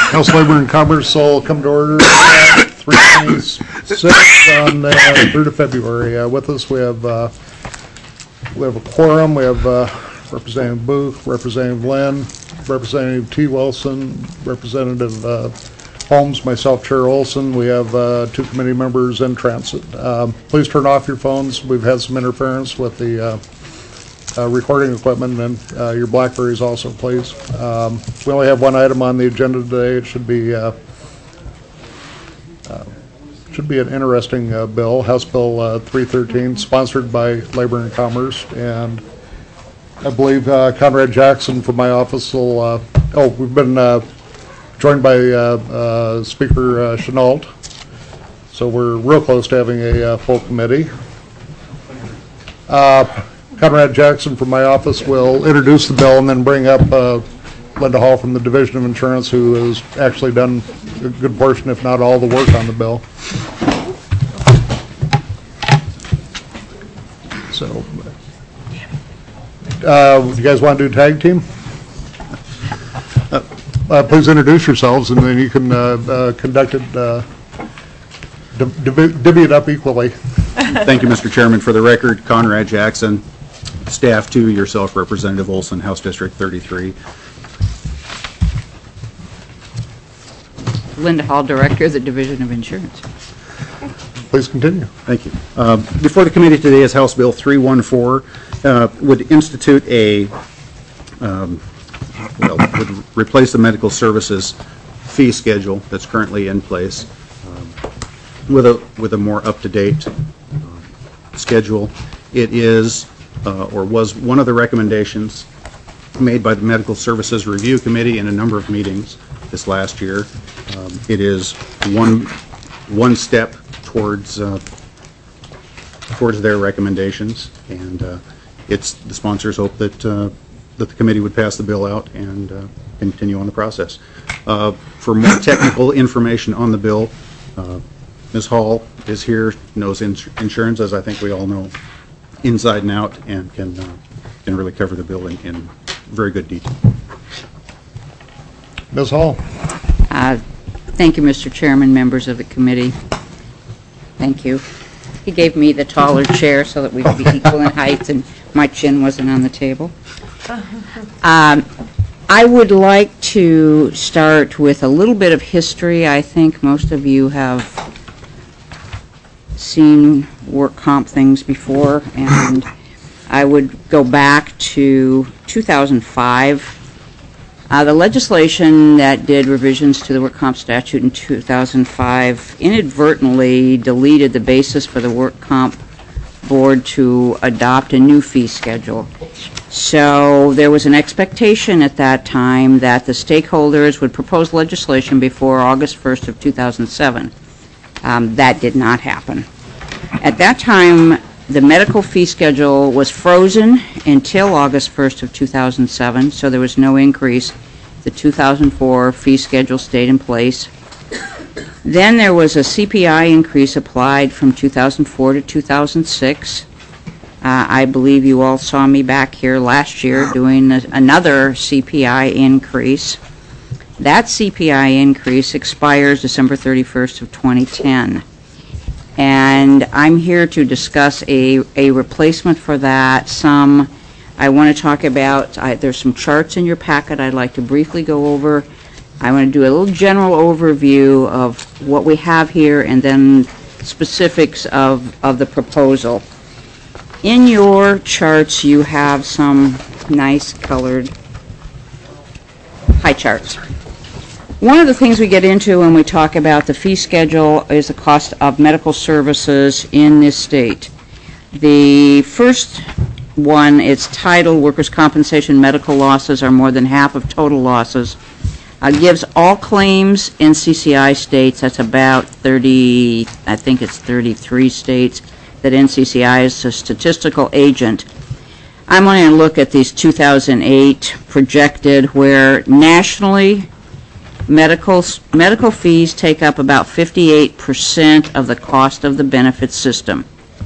House Labor and Commerce will come to order 326 on the 3rd of February. With us we have a quorum. We have Representative Booth, Representative Lynn, Representative T. Wilson, Representative Holmes, myself, Chair Olson. We have 2 committee members in transit. Please turn off your phones. We've had some interference with the recording equipment, and your BlackBerries also, please. We only have one item on the agenda today. It should be an interesting bill, House Bill 313, sponsored by Labor and Commerce, and I believe Conrad Jackson from my office will. We've been joined by Speaker Chenault, so we're real close to having a full committee. Conrad Jackson from my office will introduce the bill and then bring up Linda Hall from the Division of Insurance, who has actually done a good portion, if not all, the work on the bill. So, you guys want to do tag team? Please introduce yourselves, and then you can conduct it, divvy it up equally. Thank you, Mr. Chairman. For the record, Conrad Jackson, staff 2, yourself, Representative Olson, House District 33. Linda Hall, Director of the Division of Insurance. Please continue. Thank you. Before the committee today is House Bill 314, would institute would replace the medical services fee schedule that's currently in place with a more up-to-date schedule. It is or was one of the recommendations made by the Medical Services Review Committee in a number of meetings this last year. It is one step towards their recommendations, and it's the sponsors hope that the committee would pass the bill out and continue on the process. For more technical information on the bill, Ms. Hall is here, knows insurance, as I think we all know, inside and out, and can really cover the bill in very good detail. Ms. Hall. Thank you, Mr. Chairman, members of the committee. Thank you. He gave me the taller chair so that we could be equal in height and my chin wasn't on the table. I would like to start with a little bit of history. I think most of you have seen work comp things before, and I would go back to 2005. The legislation that did revisions to the work comp statute in 2005 inadvertently deleted the basis for the work comp board to adopt a new fee schedule. So there was an expectation at that time that the stakeholders would propose legislation before August 1st of 2007. That did not happen. At that time, the medical fee schedule was frozen until August 1st of 2007, so there was no increase. The 2004 fee schedule stayed in place. Then there was a CPI increase applied from 2004 to 2006. I believe you all saw me back here last year doing another CPI increase. That CPI increase expires December 31st of 2010. And I'm here to discuss a replacement for that. I want to talk about, there's some charts in your packet I'd like to briefly go over. I want to do a little general overview of what we have here and then specifics of the proposal. In your charts you have some nice colored pie charts. One of the things we get into when we talk about the fee schedule is the cost of medical services in this state. The first one, it's titled Workers' Compensation Medical Losses Are More Than Half of Total Losses. Gives all claims in CCI states, that's about 30, I think it's 33 states, that NCCI is a statistical agent. I'm going to look at these 2008 projected, where nationally medical fees take up about 58% of the cost of the benefit system.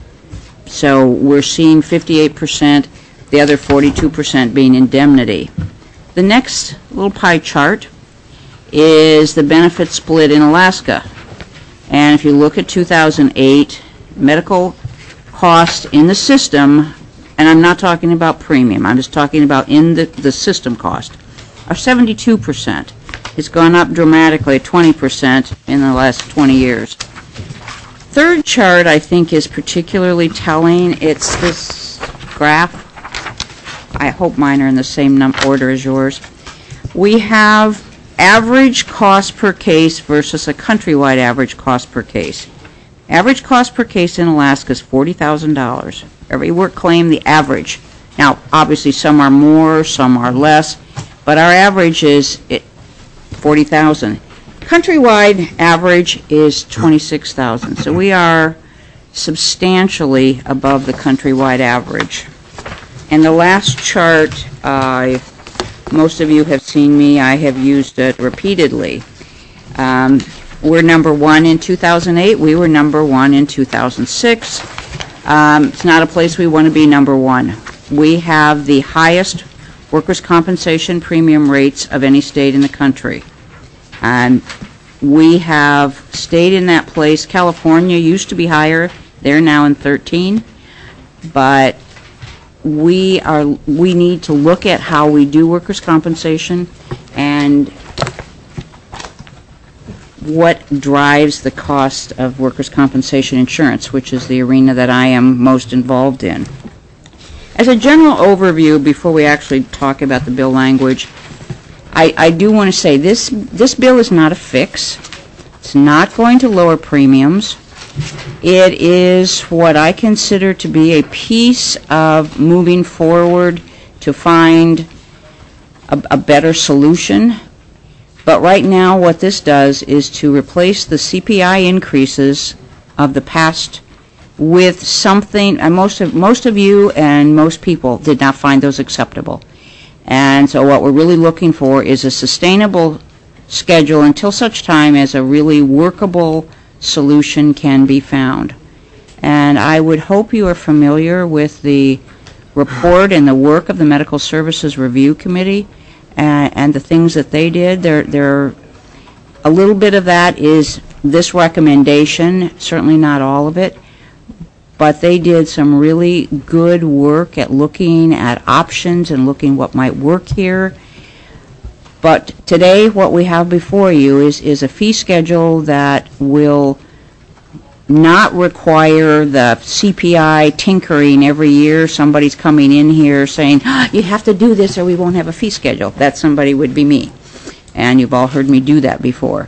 So we're seeing 58%, the other 42% being indemnity. The next little pie chart is the benefit split in Alaska. And if you look at 2008, medical cost in the system, and I'm not talking about premium, I'm just talking about in the system cost, are 72%. It's gone up dramatically, 20% in the last 20 years. Third chart, I think, is particularly telling. It's this graph. I hope mine are in the same order as yours. We have average cost per case versus a countrywide average cost per case. Average cost per case in Alaska is $40,000. Every work claim, the average. Now, obviously, some are more, some are less, but our average is $40,000. Countrywide average is $26,000. So we are substantially above the countrywide average. And the last chart, most of you have seen me. I have used it repeatedly. We're number one in 2008. We were number one in 2006. It's not a place we want to be number one. We have the highest workers' compensation premium rates of any state in the country. And we have stayed in that place. California used to be higher. They're now in 13. But we need to look at how we do workers' compensation and what drives the cost of workers' compensation insurance, which is the arena that I am most involved in. As a general overview, before we actually talk about the bill language, I do want to say this bill is not a fix. It's not going to lower premiums. It is what I consider to be a piece of moving forward to find a better solution. But right now what this does is to replace the CPI increases of the past with something, and most of you and most people did not find those acceptable. And so what we're really looking for is a sustainable schedule until such time as a really workable solution can be found. And I would hope you are familiar with the report and the work of the Medical Services Review Committee and the things that they did. There, a little bit of that is this recommendation, certainly not all of it, but they did some really good work at looking at options and looking what might work here. But today what we have before you is a fee schedule that will not require the CPI tinkering every year. Somebody's coming in here saying, you have to do this or we won't have a fee schedule. That somebody would be me. And you've all heard me do that before.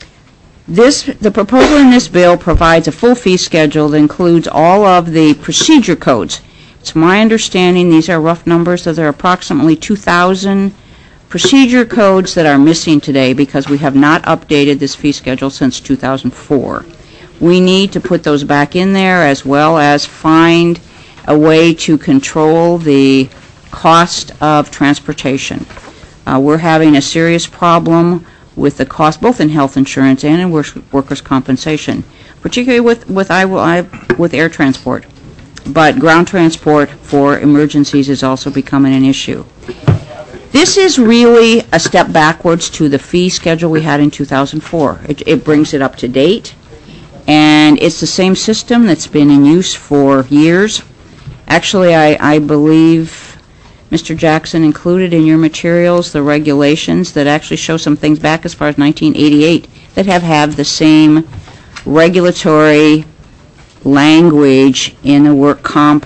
The proposal in this bill provides a full fee schedule that includes all of the procedure codes. It's my understanding, these are rough numbers, that there are approximately 2,000 procedure codes that are missing today because we have not updated this fee schedule since 2004. We need to put those back in there as well as find a way to control the cost of transportation. We're having a serious problem with the cost both in health insurance and in workers' compensation, particularly with air transport. But ground transport for emergencies is also becoming an issue. This is really a step backwards to the fee schedule we had in 2004. It brings it up to date, and it's the same system that's been in use for years. Actually, I believe Mr. Jackson included in your materials the regulations that actually show some things back as far as 1988 that have the same regulatory language in the work comp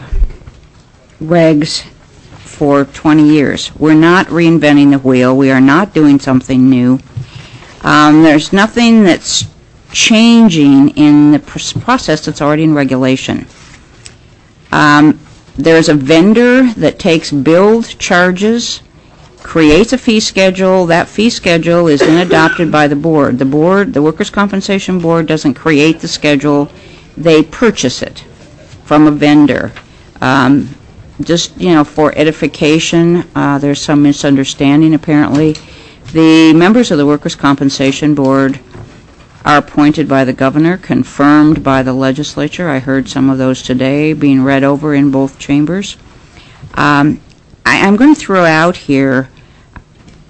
regs for 20 years. We're not reinventing the wheel. We are not doing something new. There's nothing that's changing in the process that's already in regulation. There's a vendor that takes billed charges, creates a fee schedule. That fee schedule is then adopted by the board. The Workers' Compensation Board doesn't create the schedule. They purchase it from a vendor. Just, for edification, there's some misunderstanding apparently. The members of the Workers' Compensation Board are appointed by the governor, confirmed by the legislature. I heard some of those today being read over in both chambers. I'm going to throw out here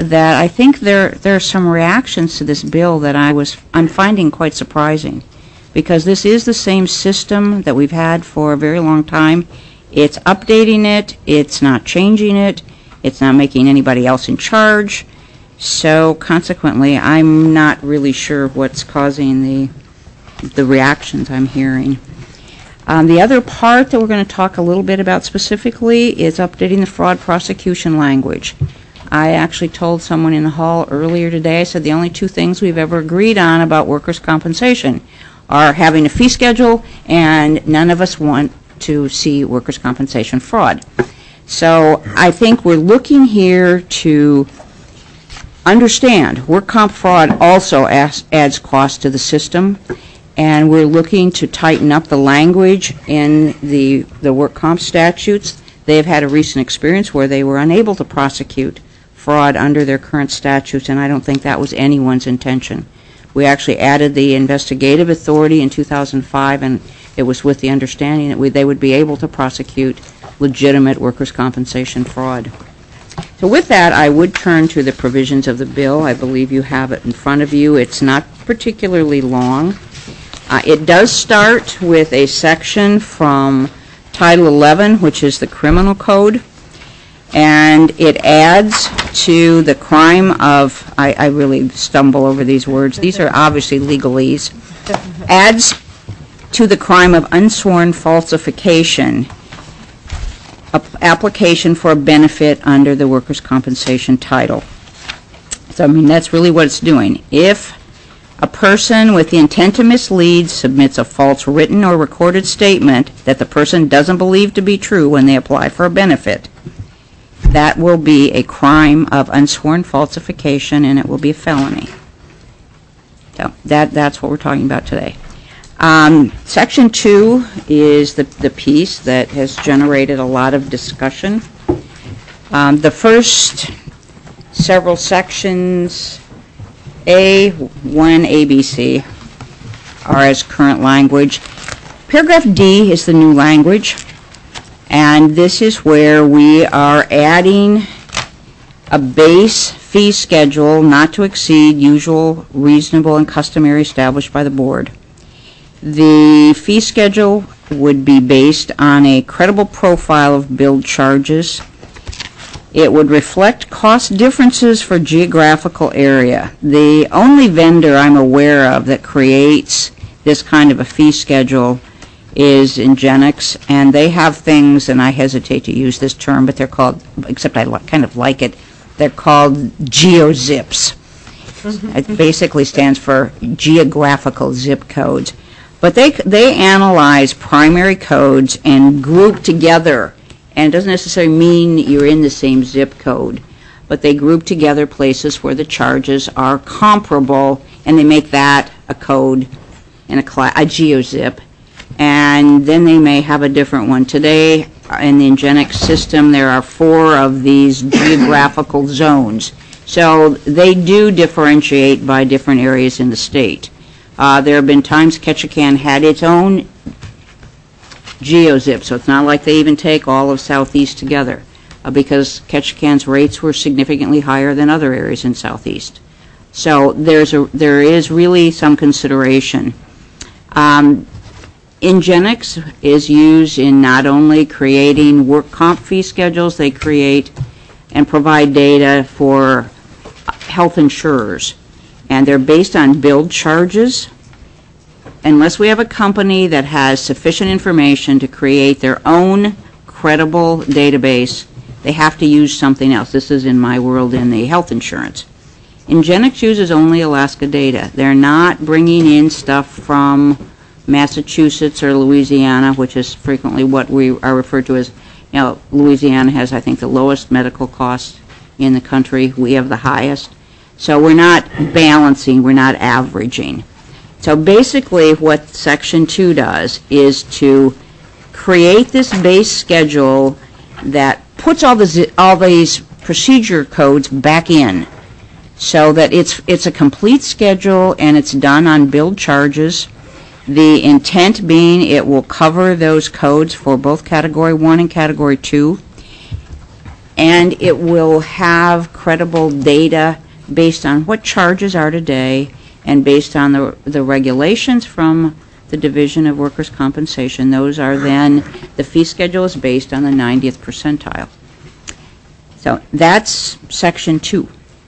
that I think there are some reactions to this bill that I'm finding quite surprising, because this is the same system that we've had for a very long time. It's updating it, it's not changing it, it's not making anybody else in charge. So consequently, I'm not really sure what's causing the reactions I'm hearing. The other part that we're going to talk a little bit about specifically is updating the fraud prosecution language. I actually told someone in the hall earlier today, I said the only two things we've ever agreed on about workers' compensation are having a fee schedule, and none of us want to see workers' compensation fraud. So I think we're looking here to understand work comp fraud also adds cost to the system, and we're looking to tighten up the language in the work comp statutes. They have had a recent experience where they were unable to prosecute fraud under their current statutes, and I don't think that was anyone's intention. We actually added the investigative authority in 2005, and it was with the understanding that they would be able to prosecute legitimate workers' compensation fraud. So with that, I would turn to the provisions of the bill. I believe you have it in front of you. It's not particularly long. It does start with a section from Title 11, which is the criminal code, and it adds to the crime of, I really stumble over these words, these are obviously legalese, adds to the crime of unsworn falsification application for a benefit under the workers' compensation title. So, I mean, that's really what it's doing. If a person with the intent to mislead submits a false written or recorded statement that the person doesn't believe to be true when they apply for a benefit, that will be a crime of unsworn falsification, and it will be a felony. So that's what we're talking about today. Section 2 is the piece that has generated a lot of discussion. The first several sections, A, 1, A, B, C, are as current language. Paragraph D is the new language, and this is where we are adding a base fee schedule not to exceed usual, reasonable, and customary established by the board. The fee schedule would be based on a credible profile of billed charges. It would reflect cost differences for geographical area. The only vendor I'm aware of that creates this kind of a fee schedule is Ingenix, and they have things, and I hesitate to use this term, but they're called, except I kind of like it, they're called GeoZips. It basically stands for geographical zip codes. But they analyze primary codes and group together, and it doesn't necessarily mean you're in the same zip code, but they group together places where the charges are comparable, and they make that a code and a GeoZip, and then they may have a different one. Today, in the Ingenix system, there are 4 of these geographical zones, so they do differentiate by different areas in the state. There have been times Ketchikan had its own GeoZip, so it's not like they even take all of Southeast together, because Ketchikan's rates were significantly higher than other areas in Southeast. So there is really some consideration. Ingenix is used in not only creating work comp fee schedules, they create and provide data for health insurers. And they're based on billed charges. Unless we have a company that has sufficient information to create their own credible database, they have to use something else. This is in my world in the health insurance. Ingenix uses only Alaska data. They're not bringing in stuff from Massachusetts or Louisiana, which is frequently what we are referred to as, Louisiana has, I think, the lowest medical costs in the country. We have the highest. So we're not balancing, we're not averaging. So basically what Section 2 does is to create this base schedule that puts all these procedure codes back in, so that it's a complete schedule and it's done on billed charges. The intent being it will cover those codes for both Category 1 and Category 2. and it will have credible data based on what charges are today and based on the regulations from the Division of Workers' Compensation. Those are then, the fee schedule is based on the 90th percentile. So that's Section 2.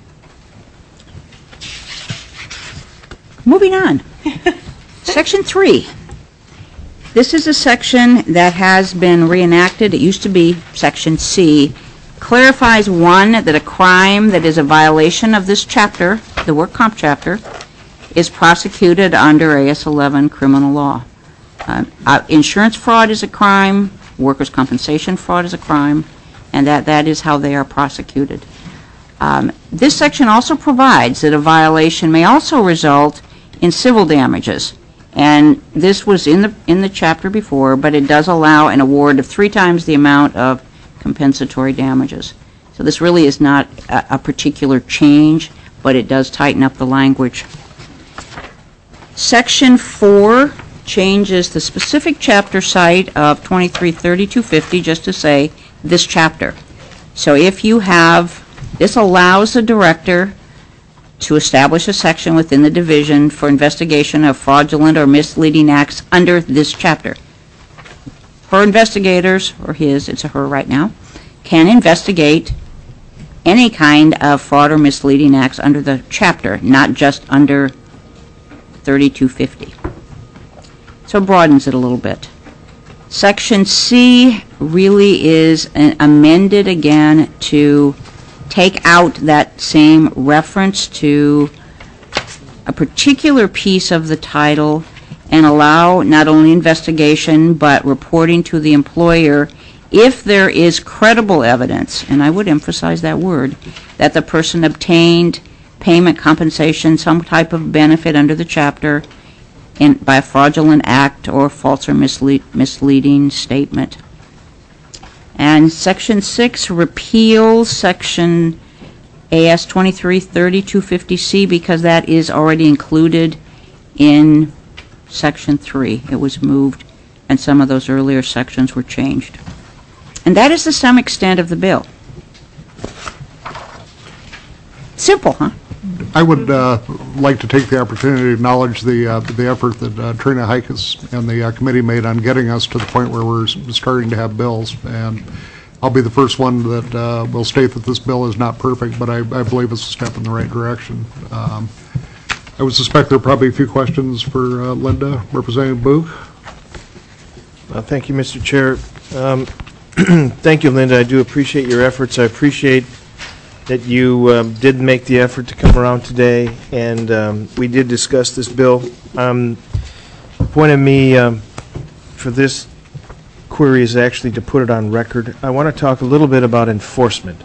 Moving on. Section 3. This is a section that has been reenacted. It used to be Section C. Clarifies, one, that a crime that is a violation of this chapter, the work comp chapter, is prosecuted under AS 11 criminal law. Insurance fraud is a crime, workers' compensation fraud is a crime, and that is how they are prosecuted. This section also provides that a violation may also result in civil damages, and this was in the chapter before, but it does allow an award of 3 times the amount of compensatory damages. So this really is not a particular change, but it does tighten up the language. Section 4 changes the specific chapter site of 233250 just to say this chapter. So if you have, this allows the director to establish a section within the division for investigation of fraudulent or misleading acts under this chapter. Her investigators, or his, it's a her right now, can investigate any kind of fraud or misleading acts under the chapter, not just under 3250. So it broadens it a little bit. Section C really is amended again to take out that same reference to a particular piece of the title and allow not only investigation but reporting to the employer if there is credible evidence, and I would emphasize that word, that the person obtained payment, compensation, some type of benefit under the chapter by a fraudulent act or false or misleading statement. And Section 6 repeals Section AS 233250C because that is already included in Section 3. It was moved, and some of those earlier sections were changed. And that is the sum extent of the bill. Simple, huh? I would like to take the opportunity to acknowledge the effort that Trina Hikus and the committee made on getting us to the point where we're starting to have bills. And I'll be the first one that will state that this bill is not perfect, but I believe it's a step in the right direction. I would suspect there are probably a few questions for Linda. Representative Booth. Thank you, Mr. Chair. Thank you, Linda. I do appreciate your efforts. I appreciate that you did make the effort to come around today, and we did discuss this bill. The point of me for this query is actually to put it on record. I want to talk a little bit about enforcement.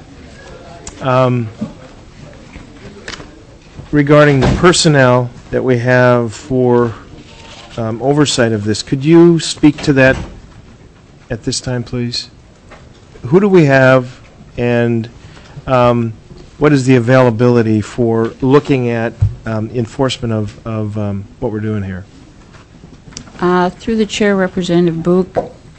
Regarding the personnel that we have for oversight of this, could you speak to that at this time, please? Who do we have, and what is the availability for looking at enforcement of what we're doing here? Through the chair, Representative Book,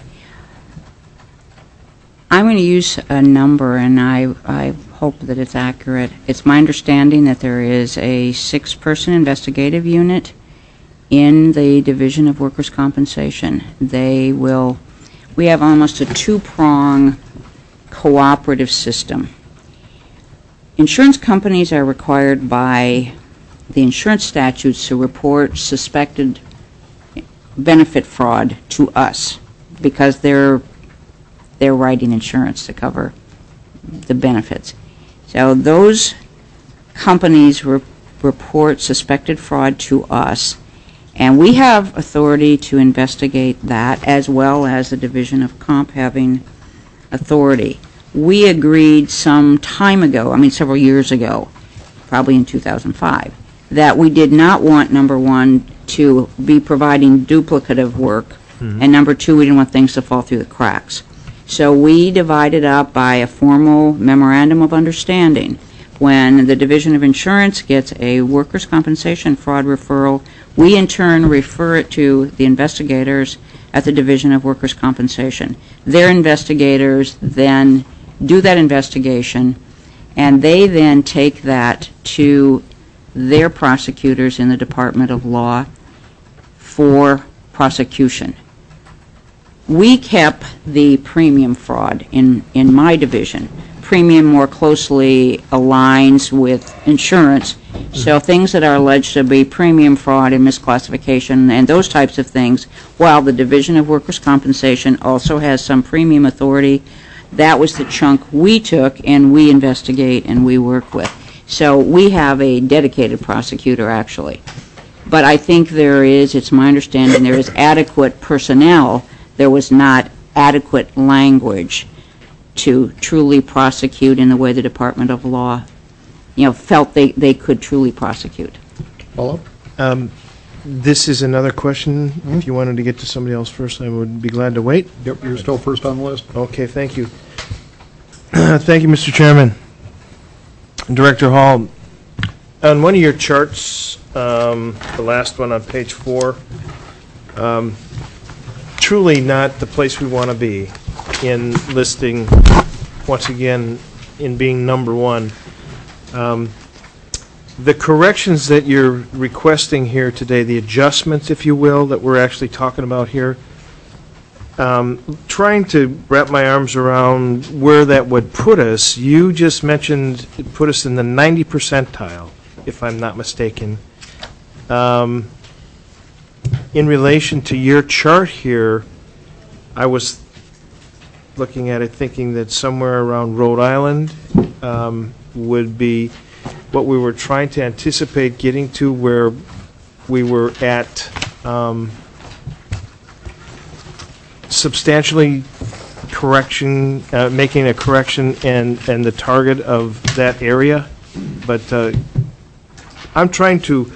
I'm going to use a number, and I hope that it's accurate. It's my understanding that there is a 6-person investigative unit in the Division of Workers' Compensation. We have almost a 2-prong cooperative system. Insurance companies are required by the insurance statutes to report suspected benefit fraud to us because they're writing insurance to cover the benefits. So those companies report suspected fraud to us, and we have authority to investigate that as well as the Division of Comp having authority. We agreed some time ago, several years ago, probably in 2005, that we did not want, number one, to be providing duplicative work, and number two, we didn't want things to fall through the cracks. So we divided up by a formal memorandum of understanding. When the Division of Insurance gets a workers' compensation fraud referral, we in turn refer it to the investigators at the Division of Workers' Compensation. Their investigators then do that investigation, and they then take that to their prosecutors in the Department of Law for prosecution. We kept the premium fraud in my division. Premium more closely aligns with insurance, so things that are alleged to be premium fraud and misclassification and those types of things, while the Division of Workers' Compensation also has some premium authority, that was the chunk we took and we investigate and we work with. So we have a dedicated prosecutor, actually. But I think there is, it's my understanding, there is adequate personnel. There was not adequate language to truly prosecute in the way the Department of Law, felt they could truly prosecute. Follow? This is another question. If you wanted to get to somebody else first, I would be glad to wait. Yep, you're still first on the list. Okay, thank you. Thank you, Mr. Chairman. Director Hall, on one of your charts, the last one on page 4, truly not the place we want to be in listing, once again, in being number 1. The corrections that you're requesting here today, the adjustments, if you will, that we're actually talking about here, trying to wrap my arms around where that would put us. You just mentioned it put us in the 90 percentile, if I'm not mistaken. In relation to your chart here, I was looking at it thinking that somewhere around Rhode Island would be what we were trying to anticipate getting to, where we were at substantially correction, making a correction and the target of that area. But I'm trying to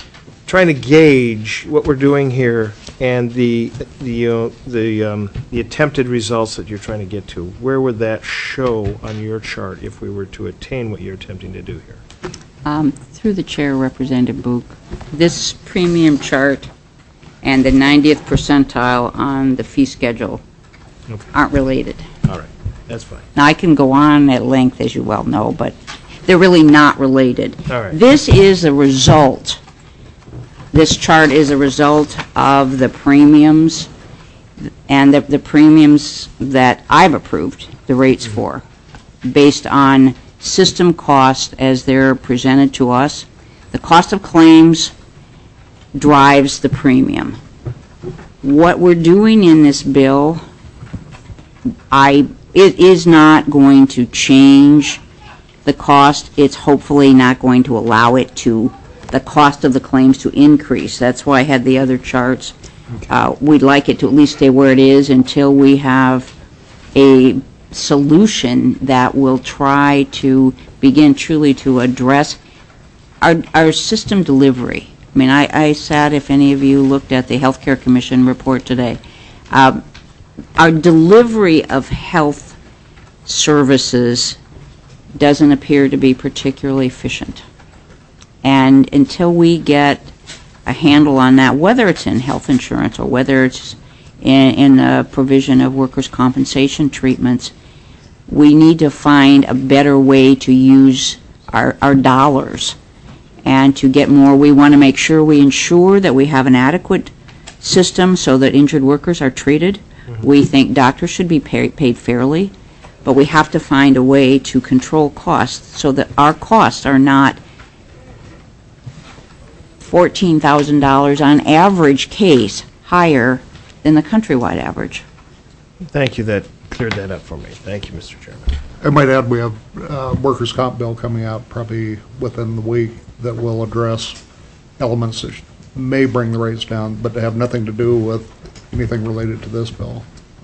gauge what we're doing here and the attempted results that you're trying to get to. Where would that show on your chart if we were to attain what you're attempting to do here? Through the chair, Representative Book, this premium chart and the 90th percentile on the fee schedule aren't related. All right, that's fine. Now, I can go on at length, as you well know, but they're really not related. All right. This is a result. This chart is a result of the premiums and the premiums that I've approved the rates for, based on system cost as they're presented to us. The cost of claims drives the premium. What we're doing in this bill, it is not going to change the cost. It's hopefully not going to allow the cost of the claims to increase. That's why I had the other charts. We'd like it to at least stay where it is until we have a solution that will try to begin truly to address our system delivery. I mean, I sat, if any of you looked at the Healthcare Commission report today, our delivery of health services doesn't appear to be particularly efficient. And until we get a handle on that, whether it's in health insurance or whether it's in the provision of workers' compensation treatments, we need to find a better way to use our dollars and to get more. We want to make sure we ensure that we have an adequate system so that injured workers are treated. We think doctors should be paid fairly, but we have to find a way to control costs so that our costs are not $14,000 on average case higher than the countrywide average. Thank you. That cleared that up for me. Thank you, Mr. Chairman. I might add, we have a workers' comp bill coming out probably within the week that will address elements that may bring the rates down, but have nothing to do with anything related to this bill.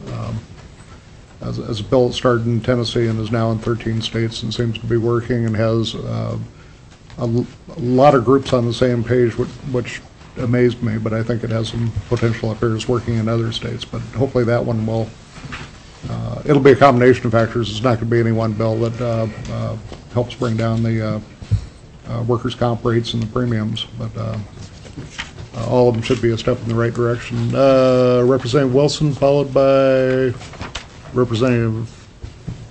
As a bill that started in Tennessee and is now in 13 states and seems to be working and has a lot of groups on the same page, which amazed me, but I think it has some potential up here as working in other states. But hopefully that one will, it'll be a combination of factors. It's not going to be any one bill that helps bring down the workers' comp rates and the premiums, but all of them should be a step in the right direction. Representative Wilson, followed by Representative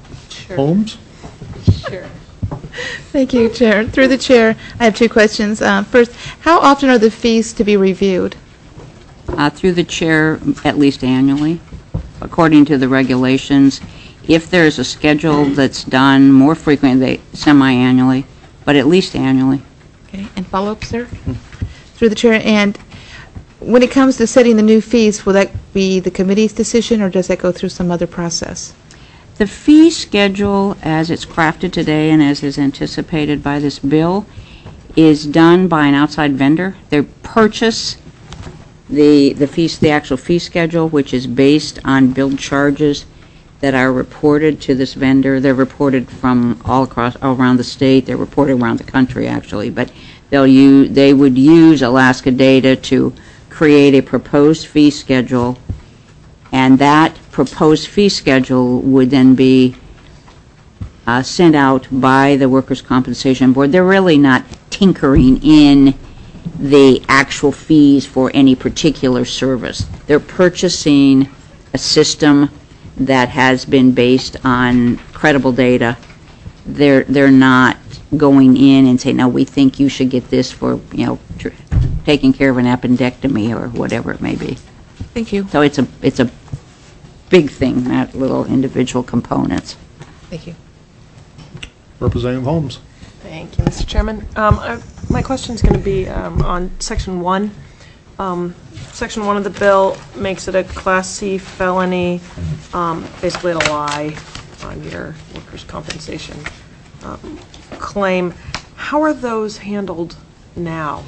Holmes? Sure. Thank you, Chair. Through the chair, I have two questions. First, how often are the fees to be reviewed? Through the chair, at least annually, according to the regulations. If there's a schedule that's done more frequently, semi-annually, but at least annually. Okay, and follow-up, sir? Through the chair, and when it comes to setting the new fees, will that be the committee's decision, or does that go through some other process? The fee schedule, as it's crafted today and as is anticipated by this bill, is done by an outside vendor. They purchase the actual fee schedule, which is based on billed charges that are reported to this vendor. They're reported from all around the state. They're reported around the country, actually. But they would use Alaska Data to create a proposed fee schedule, and that proposed fee schedule would then be sent out by the Workers' Compensation Board. They're really not tinkering in the actual fees for any particular service. They're purchasing a system that has been based on credible data. They're not going in and saying, no, we think you should get this for, taking care of an appendectomy or whatever it may be. Thank you. So it's a big thing, not little individual components. Thank you. Representative Holmes. Thank you, Mr. Chairman. My question is going to be on Section 1. Section 1 of the bill makes it a Class C felony, basically to lie on your workers' compensation claim. How are those handled now?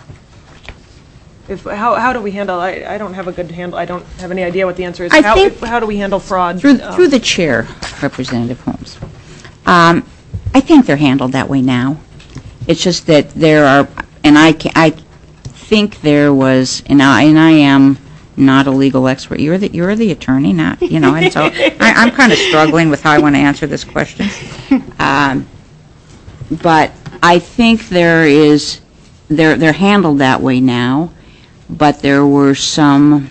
How do we handle? I don't have a good handle. I don't have any idea what the answer is. How do we handle fraud? Through the chair, Representative Holmes. I think they're handled that way now. It's just that there are, and I think there was, and I am not a legal expert. You're the attorney, not, and so I'm kind of struggling with how I want to answer this question. But I think they're handled that way now. But there was some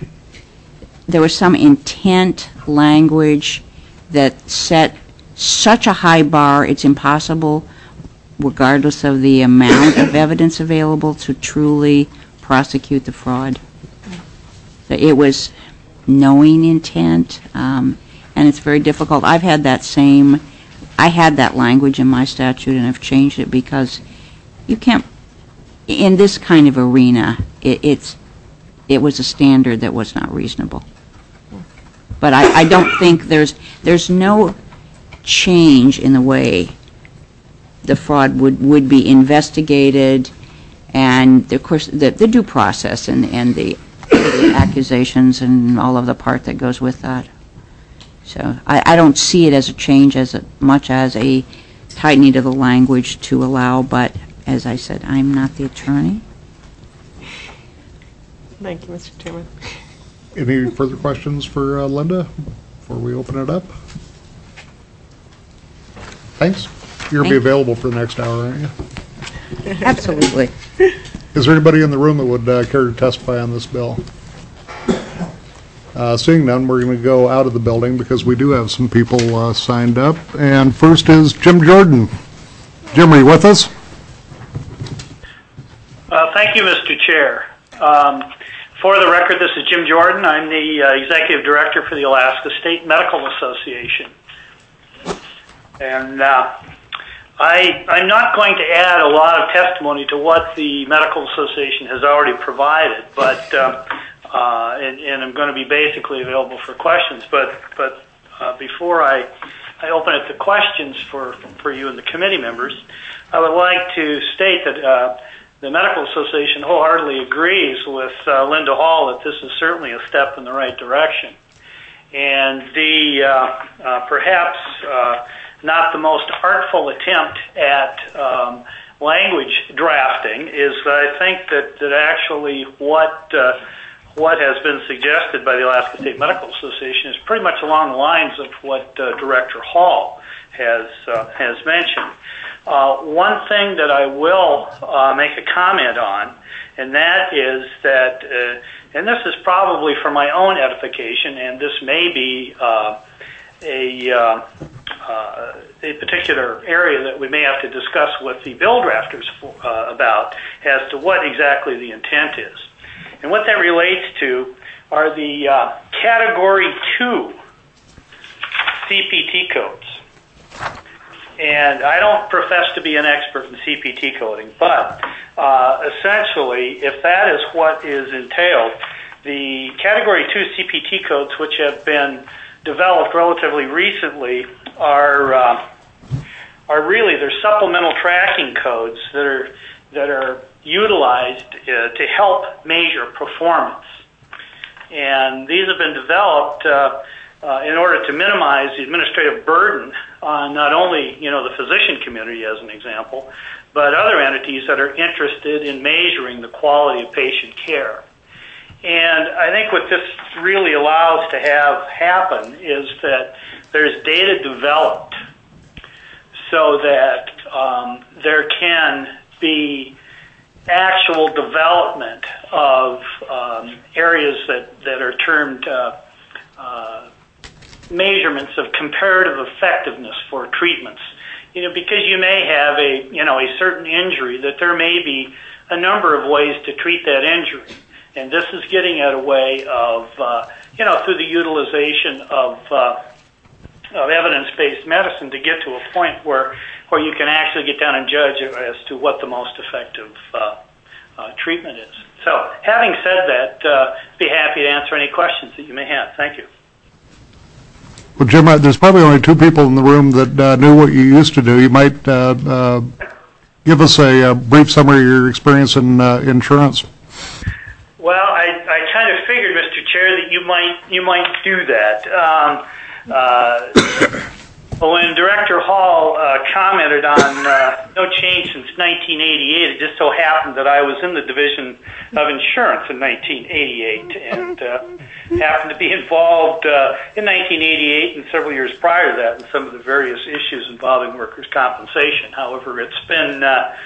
intent language that set such a high bar, it's impossible, regardless of the amount of evidence available, to truly prosecute the fraud. It was knowing intent, and it's very difficult. I had that language in my statute, and I've changed it because you can't, in this kind of arena, it was a standard that was not reasonable. But I don't think there's no change in the way the fraud would be investigated, and of course the due process and the accusations and all of the part that goes with that. So I don't see it as a change as much as a tightening of the language to allow, but as I said, I'm not the attorney. Thank you, Mr. Chairman. Any further questions for Linda before we open it up? Thanks. You're going to be available for the next hour, aren't you? Absolutely. Is there anybody in the room that would care to testify on this bill? Seeing none, we're going to go out of the building because we do have some people signed up. And first is Jim Jordan. Jim, are you with us? Thank you, Mr. Chair. For the record, this is Jim Jordan. I'm the Executive Director for the Alaska State Medical Association. And I'm not going to add a lot of testimony to what the Medical Association has already provided, but and I'm going to be basically available for questions. But before I open it to questions for you and the committee members, I would like to state that the Medical Association wholeheartedly agrees with Linda Hall that this is certainly a step in the right direction. And the perhaps not the most artful attempt at language drafting is, I think, that actually what has been suggested by the Alaska State Medical Association is pretty much along the lines of what Director Hall has mentioned. One thing that I will make a comment on, and that is that, and this is probably for my own edification, and this may be particular area that we may have to discuss with the bill drafters about as to what exactly the intent is. And what that relates to are the Category 2 CPT codes. And I don't profess to be an expert in CPT coding, but essentially, if that is what is entailed, the Category 2 CPT codes, which have been developed relatively recently, are really, they're supplemental tracking codes that are utilized to help measure performance. And these have been developed in order to minimize the administrative burden on not only, the physician community, as an example, but other entities that are interested in measuring the quality of patient care. And I think what this really allows to have happen is that there's data developed so that there can be actual development of areas that are termed measurements of comparative effectiveness for treatments. Because you may have a certain injury, that there may be a number of ways to treat that injury. And this is getting at a way of, through the utilization of evidence-based medicine to get to a point where you can actually get down and judge as to what the most effective treatment is. So, having said that, be happy to answer any questions that you may have. Thank you. Well, Jim, there's probably only two people in the room that knew what you used to do. You might give us a brief summary of your experience in insurance. Well, I kind of figured, Mr. Chair, that you might do that. When Director Hall commented on no change since 1988, it just so happened that I was in the Division of Insurance in 1988 and happened to be involved in 1988 and several years prior to that in some of the various issues involving workers' compensation. However, it's been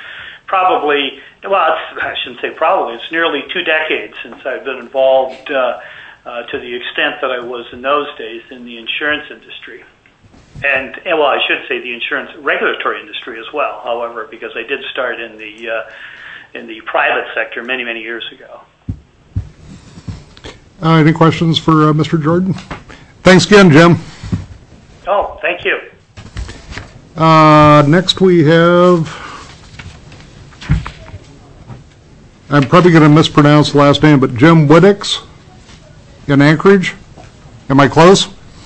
I shouldn't say probably, it's nearly 2 decades since I've been involved to the extent that I was in those days in the insurance industry. And I should say the insurance regulatory industry as well, however, because I did start in the private sector many, many years ago. Any questions for Mr. Jordan? Thanks again, Jim. Oh, thank you. Next we have, I'm probably going to mispronounce the last name, but Jim Wittix in Anchorage. Am I close?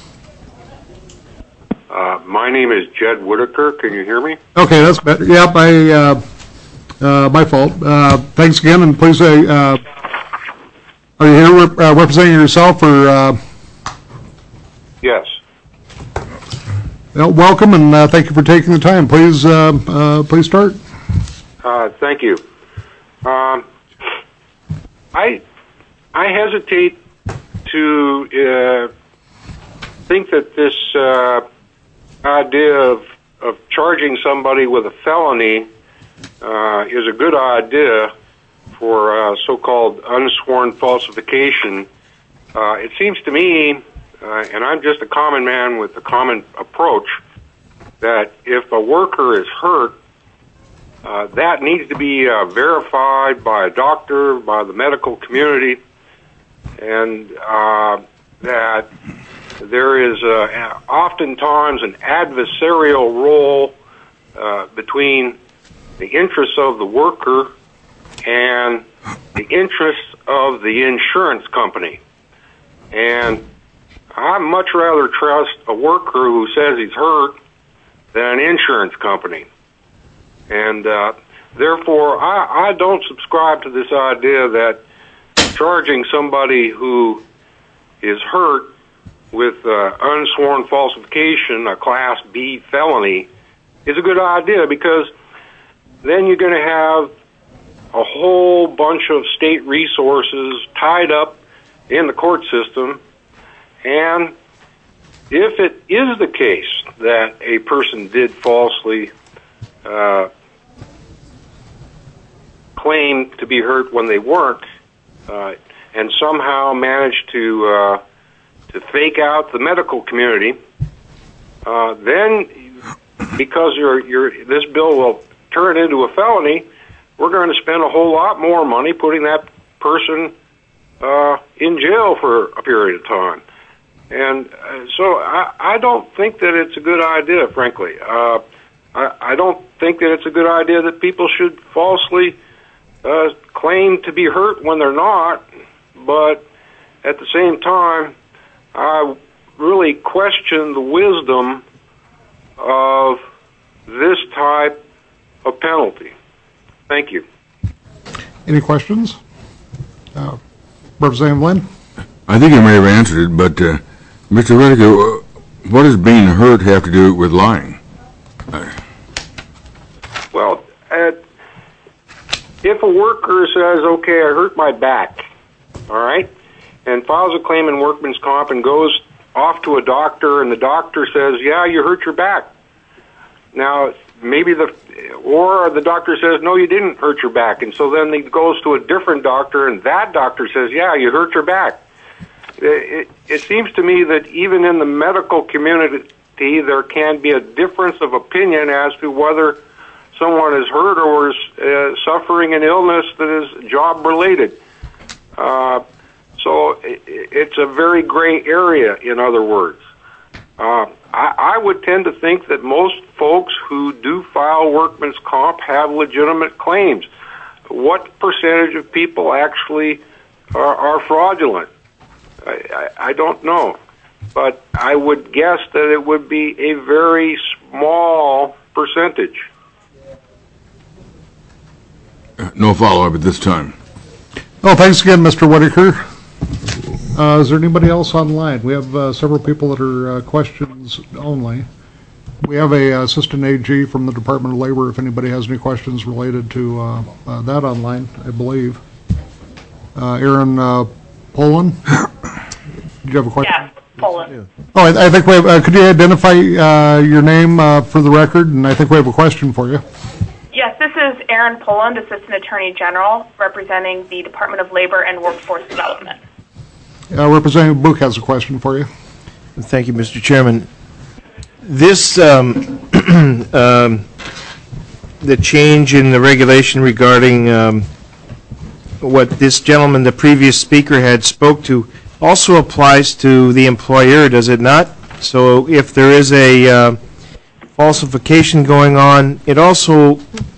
My name is Jed Whitaker. Can you hear me? Okay, that's better. Yep, my fault. Thanks again, and please say, are you here representing yourself, or? Yes. Well, welcome, and thank you for taking the time. Please start. Thank you. I hesitate to think that this idea of charging somebody with a felony is a good idea for so-called unsworn falsification. It seems to me, and I'm just a common man with a common approach, that if a worker is hurt, that needs to be verified by a doctor, by the medical community, and that there is oftentimes an adversarial role between the interests of the worker and the interests of the insurance company. And I'd much rather trust a worker who says he's hurt than an insurance company. And therefore, I don't subscribe to this idea that charging somebody who is hurt with unsworn falsification, a Class B felony, is a good idea, because then you're going to have a whole bunch of state resources tied up in the court system. And if it is the case that a person did falsely claim to be hurt when they weren't, and somehow managed to fake out the medical community then because this bill will turn into a felony, we're going to spend a whole lot more money putting that person in jail for a period of time. And so I don't think that it's a good idea, frankly. I don't think that it's a good idea that people should falsely claim to be hurt when they're not, but at the same time, I really question the wisdom of this type of penalty. Thank you. Any questions? Representative Lynn? I think you may have answered it, but Mr. Whitaker, what does being hurt have to do with lying? Well, if a worker says, okay, I hurt my back, all right, and files a claim in workman's comp and goes off to a doctor, and the doctor says, yeah, you hurt your back. Now, or the doctor says, no, you didn't hurt your back. And so then he goes to a different doctor, and that doctor says, yeah, you hurt your back. It seems to me that even in the medical community, there can be a difference of opinion as to whether someone is hurt or is suffering an illness that is job-related. So it's a very gray area, in other words. I would tend to think that most folks who do file workman's comp have legitimate claims. What percentage of people actually are fraudulent? I don't know. But I would guess that it would be a very small percentage. No follow-up at this time. Oh, thanks again, Mr. Whitaker. Is there anybody else online? We have several people that are questions only. We have a assistant AG from the Department of Labor if anybody has any questions related to that online, I believe. Aaron Poland, did you have a question? Yeah, Poland. Oh, I think we have, could you identify your name for the record? And I think we have a question for you. Yes, this is Aaron Poland, Assistant Attorney General, representing the Department of Labor and Workforce Development. Representative Book has a question for you. Thank you, Mr. Chairman. This, the change in the regulation regarding what this gentleman, the previous speaker, had spoke to, also applies to the employer, does it not? So if there is a falsification going on, it also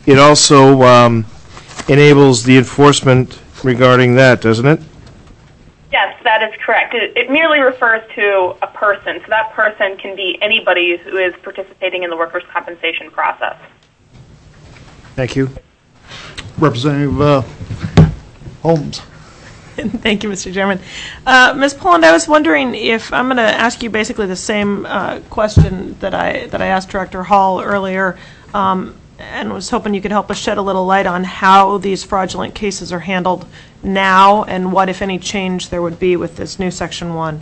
enables the enforcement regarding that, doesn't it? Yes, that is correct. It merely refers to a person, so that person can be anybody who is participating in the workers' compensation process. Thank you. Representative Holmes. Thank you, Mr. Chairman. Ms. Poland, I was wondering if I'm going to ask you basically the same question that I asked Director Hall earlier, and was hoping you could help us shed a little light on how these fraudulent cases are handled now and what, if any, change there would be with this new Section 1.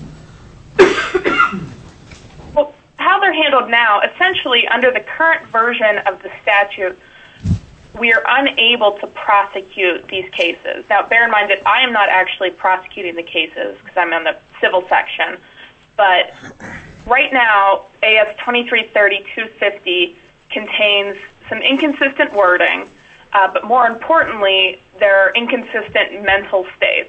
Well, how they're handled now, essentially under the current version of the statute, we are unable to prosecute these cases. Now, bear in mind that I am not actually prosecuting the cases because I'm in the civil section, but right now, AS 2330-250 contains some inconsistent wording, but more importantly, there are inconsistent mental states.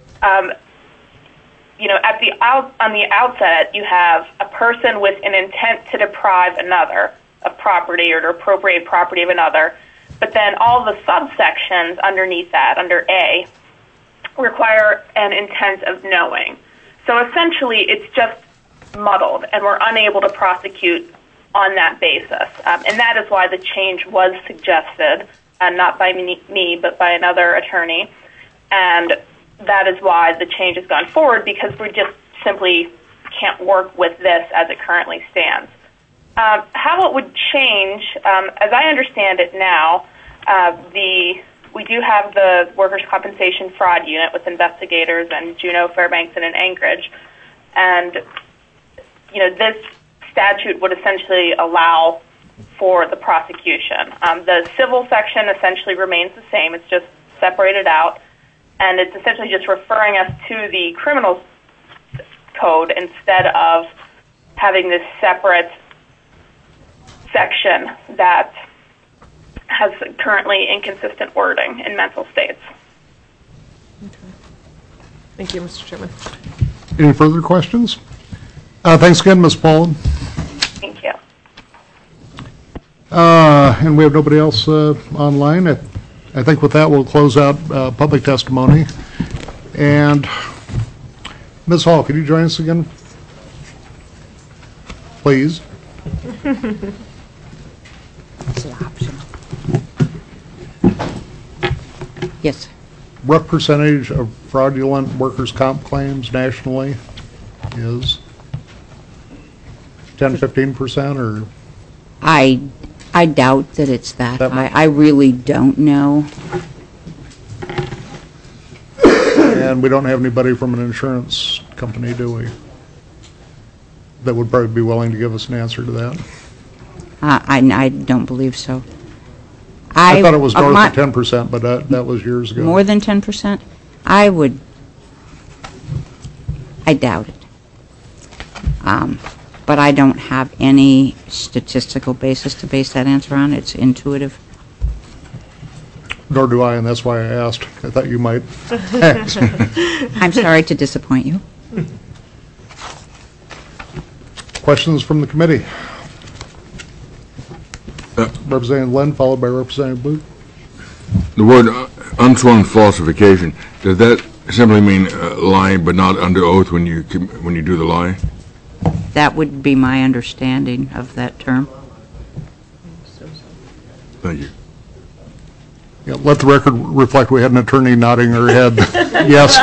On the outset, you have a person with an intent to deprive another of property or to appropriate property of another, but then all the subsections underneath that, under A, require an intent of knowing. So essentially, it's just muddled, and we're unable to prosecute on that basis. And that is why the change was suggested, not by me, but by another attorney. And that is why the change has gone forward, because we just simply can't work with this as it currently stands. How it would change, as I understand it now, we do have the Workers' Compensation Fraud Unit with investigators in Juneau, Fairbanks, and in Anchorage. And, this statute would essentially allow for the prosecution. The civil section essentially remains the same. It's just separated out. And it's essentially just referring us to the criminal code instead of having this separate section that has currently inconsistent wording in mental states. Thank you, Mr. Chairman. Any further questions? Thanks again, Ms. Paulin. Thank you. And we have nobody else online. I think with that, we'll close out public testimony. And Ms. Hall, could you join us again? Please. Is it optional? Yes. What percentage of fraudulent workers' comp claims nationally is? 10, 15%, or? I doubt that it's that That high. much? I really don't know. And we don't have anybody from an insurance company, do we? That would probably be willing to give us an answer to that. I don't believe so. I thought it was north of 10%, but that was years ago. More than 10%? I doubt it. But I don't have any statistical basis to base that answer on. It's intuitive. Nor do I, and that's why I asked. I thought you might ask. I'm sorry to disappoint you. Questions from the committee? Representative Lynn, followed by Representative Booth. The word unsworn falsification, does that simply mean lying but not under oath when you do the lie? That would be my understanding of that term. Thank you. Yeah, let the record reflect we had an attorney nodding her head. Yes.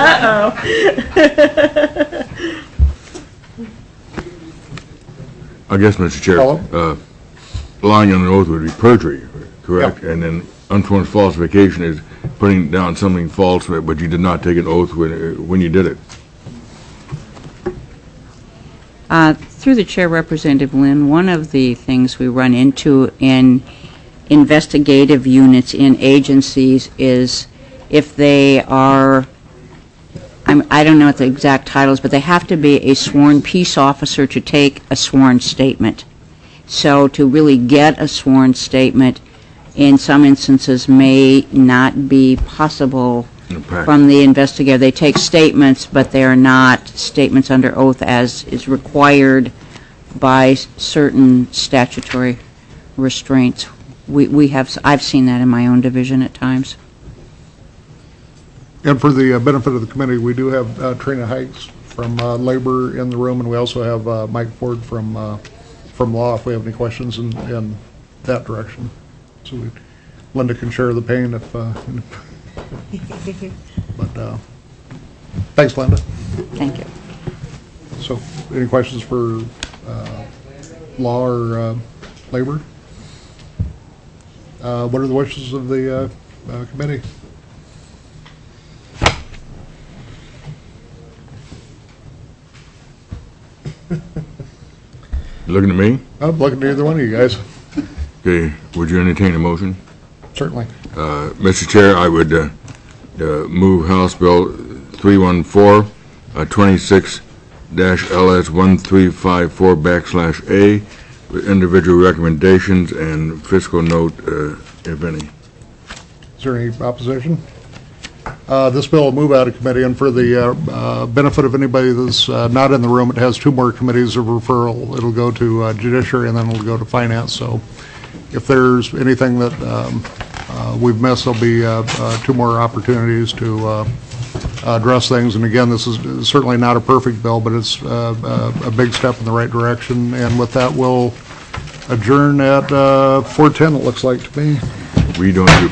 I guess, Mr. Chair, lying under oath would be perjury, correct? Yep. And then unsworn falsification is putting down something false, but you did not take an oath when you did it. Through the chair, Representative Lynn, one of the things we run into in investigative units in agencies is if they are, I don't know what the exact title is, but they have to be a sworn peace officer to take a sworn statement. So to really get a sworn statement in some instances may not be possible from the investigator. They take statements, but they are not statements under oath as is required by certain statutory restraints. I've seen that in my own division at times. And for the benefit of the committee, we do have Trina Hikes from Labor in the room, and we also have Mike Ford from Law if we have any questions in that direction. So Linda can share the pain if but thanks, Linda. Thank you. So any questions for Law or Labor? What are the wishes of the committee? You looking at me? I'm looking at either one of you guys. Okay, would you entertain a motion? Certainly. Mr. Chair, I would move House Bill 314, 26-LS1354/A, with individual recommendations and fiscal note, if any. Is there any opposition? This bill will move out of committee, and for the benefit of anybody that's not in the room, it has two more committees of referral. It'll go to Judiciary, and then it'll go to Finance. So if there's anything that we've missed, there'll be two more opportunities to address things. And again, this is certainly not a perfect bill, but it's a big step in the right direction. And with that, we'll adjourn at 4:10, it looks like to me. We don't do